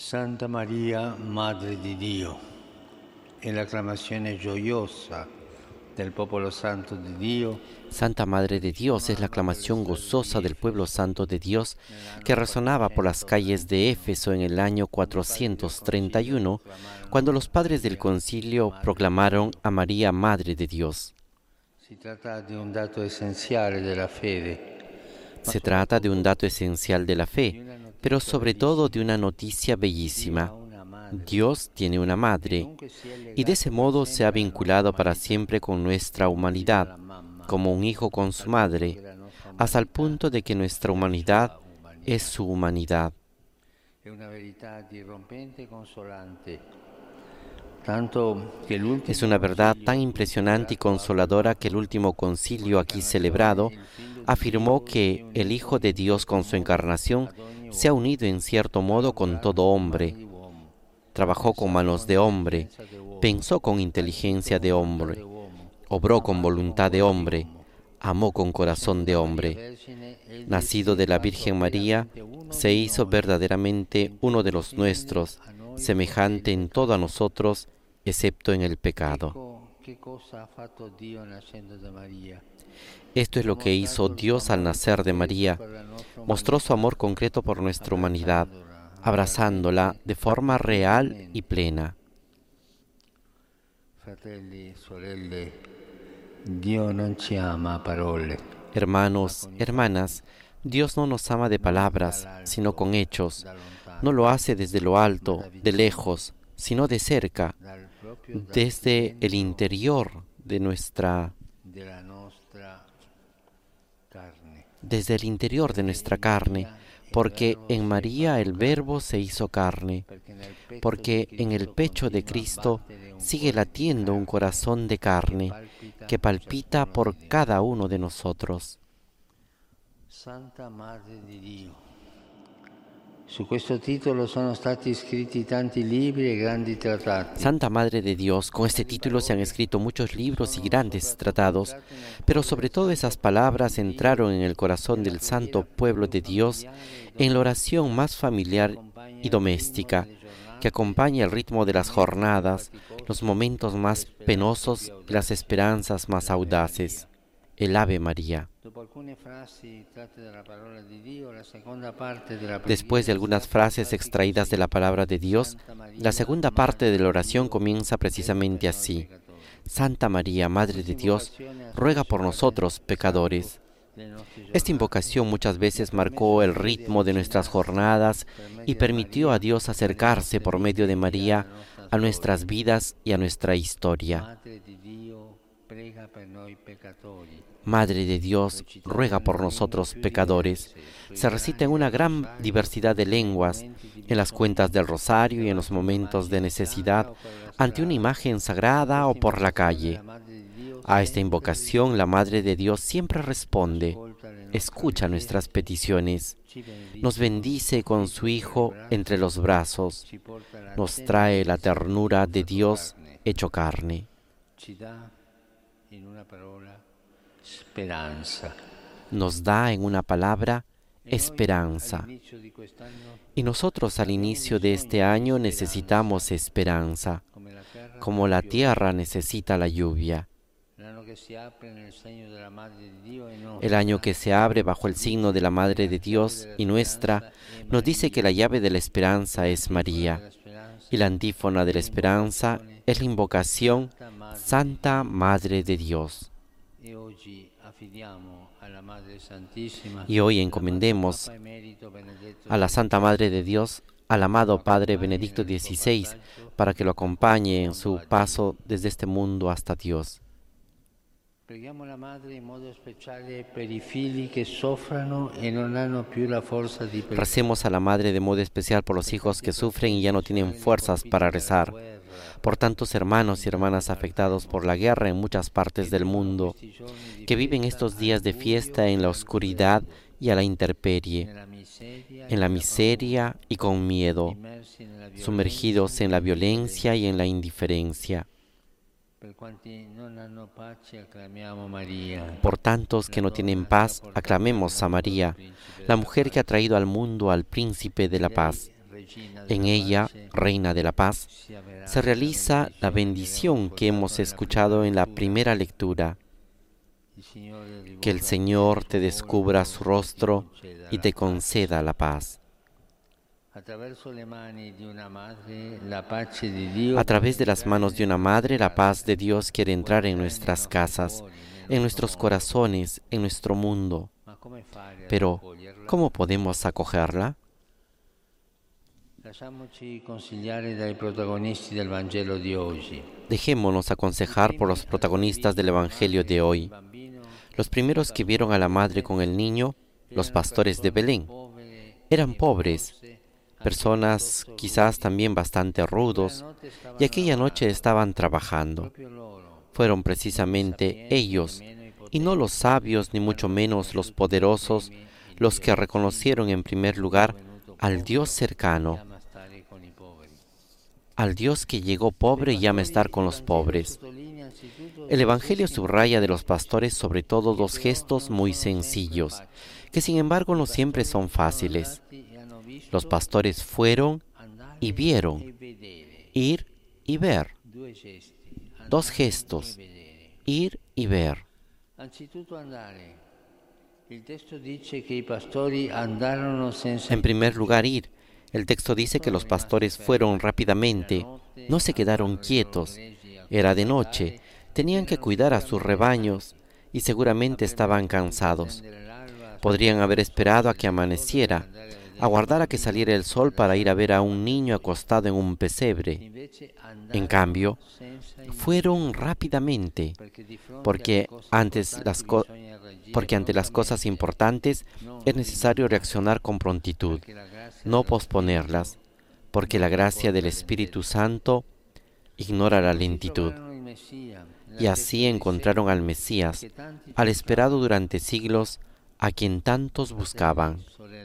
Santa Maria, Madre di Dio, è l'acclamazione gioiosa del popolo santo di Dio. Santa Madre de Dios es la aclamación gozosa del pueblo santo de Dios que resonaba por las calles de Éfeso en el año 431, cuando los padres del concilio proclamaron a María Madre de Dios. Si tratta di un dato essenziale della fede. Se trata de un dato esencial de la fe, pero sobre todo de una noticia bellísima. Dios tiene una madre, y de ese modo se ha vinculado para siempre con nuestra humanidad, como un hijo con su madre, hasta el punto de que nuestra humanidad es su humanidad. Es una verdad tan impresionante y consoladora que el último concilio aquí celebrado afirmó que el Hijo de Dios con su encarnación se ha unido en cierto modo con todo hombre. Trabajó con manos de hombre, pensó con inteligencia de hombre, obró con voluntad de hombre, amó con corazón de hombre. Nacido de la Virgen María, se hizo verdaderamente uno de los nuestros, semejante en todo a nosotros, excepto en el pecado. Esto es lo que hizo Dios al nacer de María. Mostró su amor concreto por nuestra humanidad, abrazándola de forma real y plena. Hermanos, hermanas, Dios no nos ama de palabras, sino con hechos. No lo hace desde lo alto, de lejos, sino de cerca, desde el interior de nuestra carne, porque en María el Verbo se hizo carne, porque en el pecho de Cristo sigue latiendo un corazón de carne que palpita por cada uno de nosotros. Santa Madre di Dio. Su questo titolo sono stati scritti tanti libri e grandi trattati. Santa Madre de Dios, con este título se han escrito muchos libros y grandes tratados, pero sobre todo esas palabras entraron en el corazón del santo pueblo de Dios en la oración más familiar y doméstica, que acompaña el ritmo de las jornadas, los momentos más penosos y las esperanzas más audaces. El Ave María. Después de algunas frases extraídas de la palabra de Dios, la segunda parte de la oración comienza precisamente así: Santa María, Madre de Dios, ruega por nosotros, pecadores. Esta invocación muchas veces marcó el ritmo de nuestras jornadas y permitió a Dios acercarse por medio de María a nuestras vidas y a nuestra historia. Madre de Dios, ruega por nosotros pecadores. Se recita en una gran diversidad de lenguas, en las cuentas del rosario y en los momentos de necesidad, ante una imagen sagrada o por la calle. A esta invocación la Madre de Dios siempre responde, escucha nuestras peticiones, nos bendice con su Hijo entre los brazos, nos trae la ternura de Dios hecho carne. Nos da en una palabra esperanza. Y nosotros al inicio de este año necesitamos esperanza, como la tierra necesita la lluvia. El año que se abre bajo el signo de la Madre de Dios y nuestra, nos dice que la llave de la esperanza es María. Y la antífona de la esperanza es la invocación Santa Madre de Dios. Y hoy encomendemos a la Santa Madre de Dios, al amado Padre Benedicto XVI, para que lo acompañe en su paso desde este mundo hasta Dios. Recemos a la Madre de modo especial por los hijos que sufren y ya no tienen fuerzas para rezar, por tantos hermanos y hermanas afectados por la guerra en muchas partes del mundo, que viven estos días de fiesta en la oscuridad y a la intemperie, en la miseria y con miedo, sumergidos en la violencia y en la indiferencia. Por tantos que no tienen paz, aclamemos a María, la mujer que ha traído al mundo al Príncipe de la Paz. En ella, Reina de la Paz, se realiza la bendición que hemos escuchado en la primera lectura. Que el Señor te descubra su rostro y te conceda la paz. A través de las manos de una madre, la paz de Dios quiere entrar en nuestras casas, en nuestros corazones, en nuestro mundo. Pero, ¿cómo podemos acogerla? Dejémonos aconsejar por los protagonistas del Evangelio de hoy. Los primeros que vieron a la madre con el niño, los pastores de Belén, eran pobres, personas quizás también bastante rudos, y aquella noche estaban trabajando. Fueron precisamente ellos, y no los sabios ni mucho menos los poderosos, los que reconocieron en primer lugar al Dios cercano, al Dios que llegó pobre y llama a estar con los pobres. El Evangelio subraya de los pastores sobre todo dos gestos muy sencillos, que sin embargo no siempre son fáciles. Los pastores fueron y vieron, ir y ver. Dos gestos, ir y ver. En primer lugar, ir. El texto dice que los pastores fueron rápidamente, no se quedaron quietos. Era de noche, tenían que cuidar a sus rebaños y seguramente estaban cansados. Podrían haber esperado a que amaneciera, aguardar a que saliera el sol para ir a ver a un niño acostado en un pesebre. En cambio, fueron rápidamente, porque ante las cosas importantes es necesario reaccionar con prontitud, no posponerlas, porque la gracia del Espíritu Santo ignora la lentitud. Y así encontraron al Mesías, al esperado durante siglos, a quien tantos buscaban.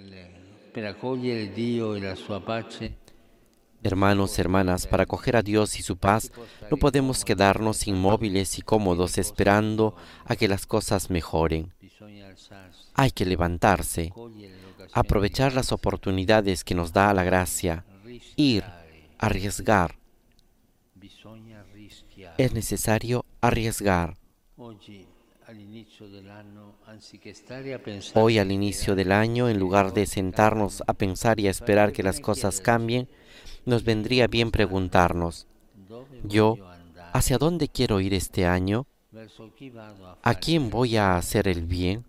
Hermanos, hermanas, para acoger a Dios y su paz, no podemos quedarnos inmóviles y cómodos esperando a que las cosas mejoren. Hay que levantarse, aprovechar las oportunidades que nos da la gracia, ir, arriesgar. Es necesario arriesgar. Hoy, al inicio del año, en lugar de sentarnos a pensar y a esperar que las cosas cambien, nos vendría bien preguntarnos, yo, ¿hacia dónde quiero ir este año? ¿A quién voy a hacer el bien?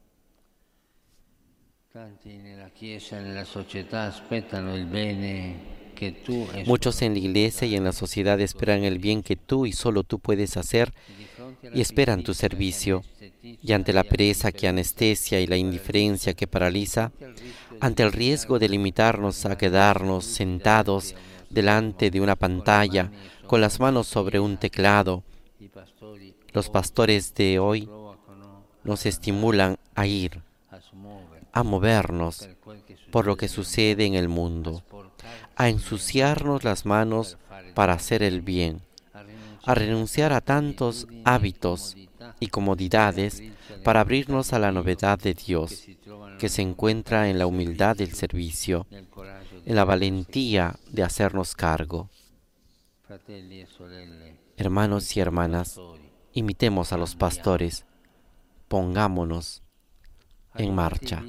Muchos en la iglesia y en la sociedad esperan el bien que tú y solo tú puedes hacer y esperan tu servicio. Y ante la pereza que anestesia y la indiferencia que paraliza, ante el riesgo de limitarnos a quedarnos sentados delante de una pantalla con las manos sobre un teclado, los pastores de hoy nos estimulan a ir, a movernos por lo que sucede en el mundo, a ensuciarnos las manos para hacer el bien, a renunciar a tantos hábitos y comodidades para abrirnos a la novedad de Dios, que se encuentra en la humildad del servicio, en la valentía de hacernos cargo. Hermanos y hermanas, imitemos a los pastores, pongámonos en marcha.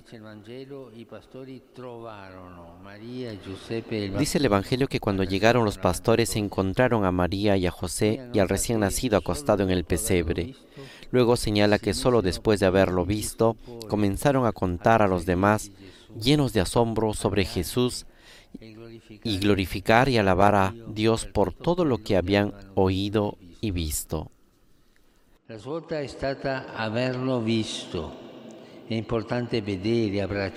Dice el Evangelio que cuando llegaron los pastores encontraron a María y a José y al recién nacido acostado en el pesebre. Luego señala que solo después de haberlo visto, comenzaron a contar a los demás, llenos de asombro sobre Jesús, y glorificar y alabar a Dios por todo lo que habían oído y visto. La svolta è stata averlo visto. Es importante ver y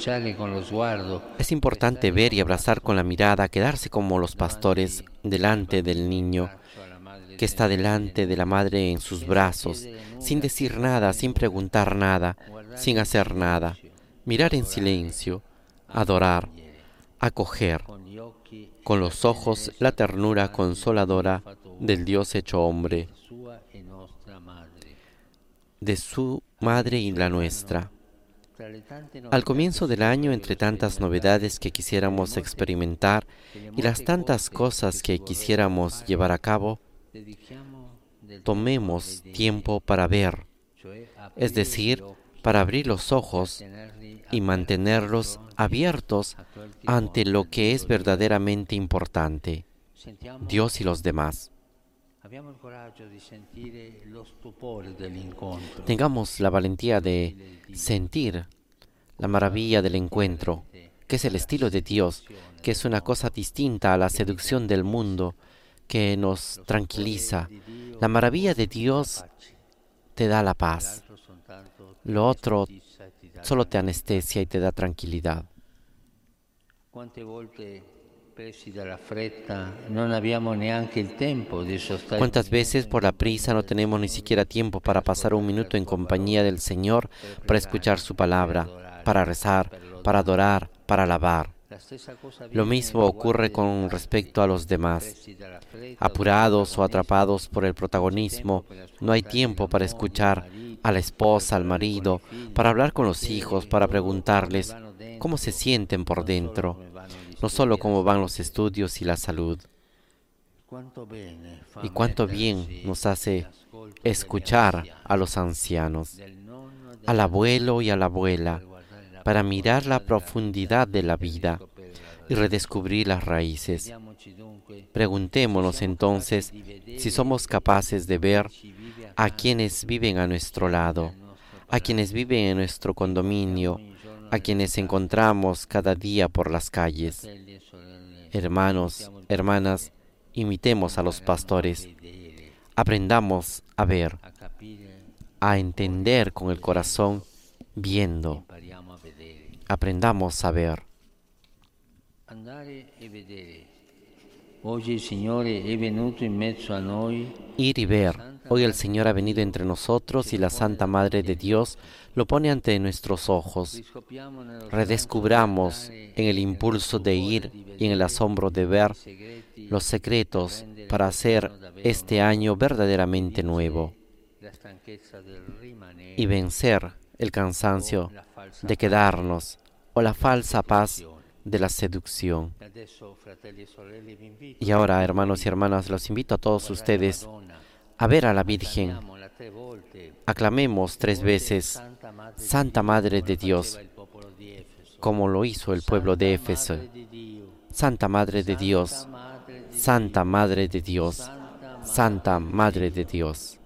abrazar con la mirada, quedarse como los pastores delante del niño que está delante de la madre en sus brazos, sin decir nada, sin preguntar nada, sin hacer nada. Mirar en silencio, adorar, acoger con los ojos la ternura consoladora del Dios hecho hombre, de su madre y la nuestra. Al comienzo del año, entre tantas novedades que quisiéramos experimentar y las tantas cosas que quisiéramos llevar a cabo, tomemos tiempo para ver, es decir, para abrir los ojos y mantenerlos abiertos ante lo que es verdaderamente importante, Dios y los demás. Tengamos la valentía de sentir la maravilla del encuentro, que es el estilo de Dios, que es una cosa distinta a la seducción del mundo, que nos tranquiliza. La maravilla de Dios te da la paz. Lo otro solo te anestesia y te da tranquilidad. ¿Cuántas veces por la prisa no tenemos ni siquiera tiempo para pasar un minuto en compañía del Señor, para escuchar su palabra, para rezar, para adorar, para alabar? Lo mismo ocurre con respecto a los demás. Apurados o atrapados por el protagonismo, no hay tiempo para escuchar a la esposa, al marido, para hablar con los hijos, para preguntarles cómo se sienten por dentro, no solo cómo van los estudios y la salud. Y cuánto bien nos hace escuchar a los ancianos, al abuelo y a la abuela, para mirar la profundidad de la vida y redescubrir las raíces. Preguntémonos entonces si somos capaces de ver a quienes viven a nuestro lado, a quienes viven en nuestro condominio, a quienes encontramos cada día por las calles. Hermanos, hermanas, imitemos a los pastores. Aprendamos a ver, a entender con el corazón, viendo. Aprendamos a ver. Ir y ver. Hoy el Señor ha venido entre nosotros y la Santa Madre de Dios lo pone ante nuestros ojos. Redescubramos en el impulso de ir y en el asombro de ver los secretos para hacer este año verdaderamente nuevo y vencer el cansancio de quedarnos o la falsa paz de la seducción. Y ahora, hermanos y hermanas, los invito a todos ustedes a ver a la Virgen. Aclamemos 3 veces, Santa Madre de Dios, como lo hizo el pueblo de Éfeso. Santa Madre de Dios, Santa Madre de Dios, Santa Madre de Dios.